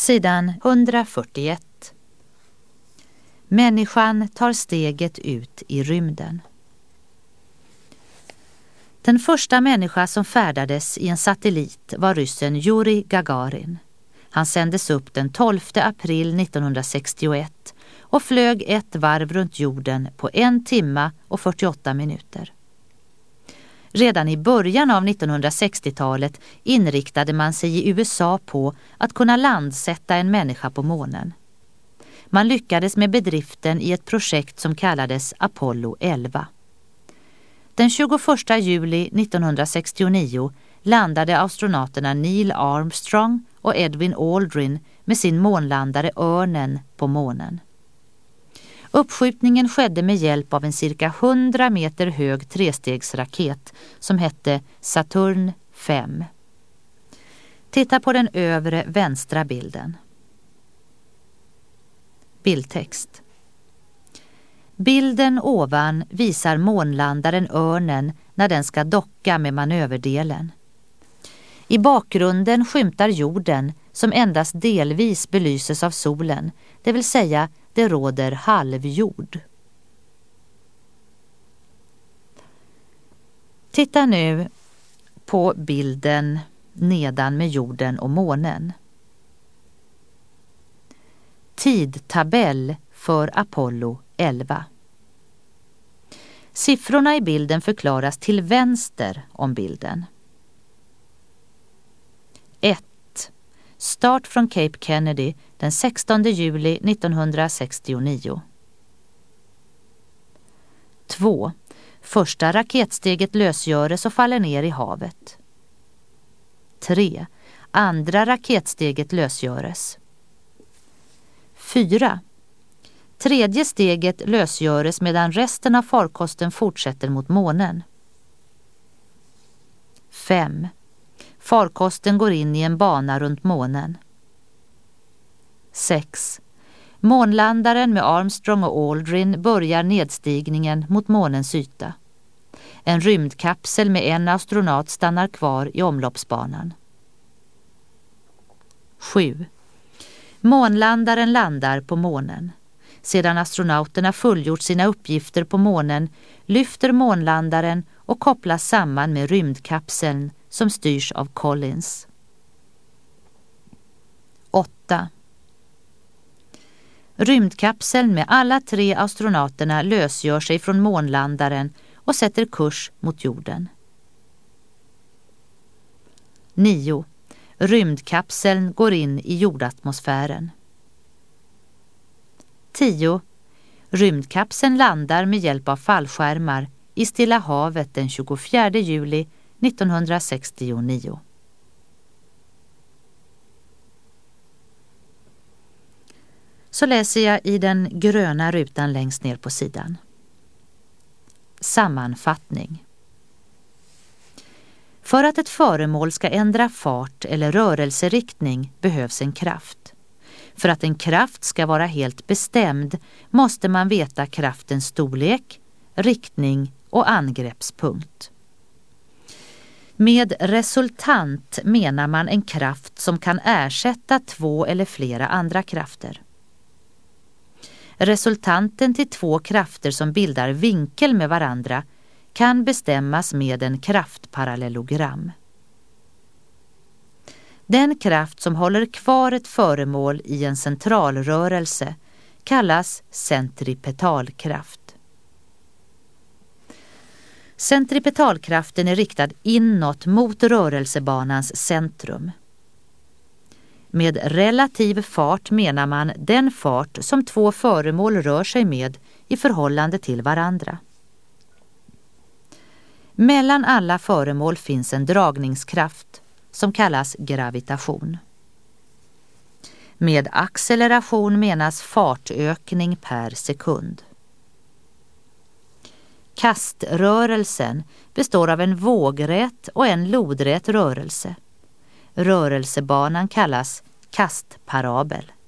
Sidan 141. Människan tar steget ut i rymden. Den första människa som färdades i en satellit var ryssen Yuri Gagarin. Han sändes upp den 12 april 1961 och flög ett varv runt jorden på 1 timme och 48 minuter. Redan i början av 1960-talet inriktade man sig i USA på att kunna landsätta en människa på månen. Man lyckades med bedriften i ett projekt som kallades Apollo 11. Den 21 juli 1969 landade astronauterna Neil Armstrong och Edwin Aldrin med sin månlandare Örnen på månen. Uppskjutningen skedde med hjälp av en cirka 100 meter hög trestegsraket som hette Saturn 5. Titta på den övre vänstra bilden. Bildtext. Bilden ovan visar månlandaren Örnen när den ska docka med manöverdelen. I bakgrunden skymtar jorden som endast delvis belyses av solen, det vill säga det råder halvjord. Titta nu på bilden nedan med jorden och månen. Tidtabell för Apollo 11. Siffrorna i bilden förklaras till vänster om bilden. 1. Start från Cape Kennedy den 16 juli 1969. 2. Första raketsteget lösgöres och faller ner i havet. 3. Andra raketsteget lösgöres. 4. Tredje steget lösgöres medan resten av farkosten fortsätter mot månen. 5. Farkosten går in i en bana runt månen. 6. Månlandaren med Armstrong och Aldrin börjar nedstigningen mot månens yta. En rymdkapsel med en astronaut stannar kvar i omloppsbanan. 7. Månlandaren landar på månen. Sedan astronauterna fullgjort sina uppgifter på månen lyfter månlandaren och kopplas samman med rymdkapseln som styrs av Collins. 8. Rymdkapseln med alla 3 astronauterna lösgör sig från månlandaren och sätter kurs mot jorden. 9. Rymdkapseln går in i jordatmosfären. 10. Rymdkapseln landar med hjälp av fallskärmar i Stilla havet den 24 juli 1969. Så läser jag i den gröna rutan längst ner på sidan. Sammanfattning. För att ett föremål ska ändra fart eller rörelseriktning behövs en kraft. För att en kraft ska vara helt bestämd måste man veta kraftens storlek, riktning och angreppspunkt. Med resultant menar man en kraft som kan ersätta 2 eller flera andra krafter. Resultanten till 2 krafter som bildar vinkel med varandra kan bestämmas med en kraftparallellogram. Den kraft som håller kvar ett föremål i en centralrörelse kallas centripetalkraft. Centripetalkraften är riktad inåt mot rörelsebanans centrum. Med relativ fart menar man den fart som 2 föremål rör sig med i förhållande till varandra. Mellan alla föremål finns en dragningskraft som kallas gravitation. Med acceleration menas fartökning per sekund. Kaströrelsen består av en vågrät och en lodrät rörelse. Rörelsebanan kallas kastparabel.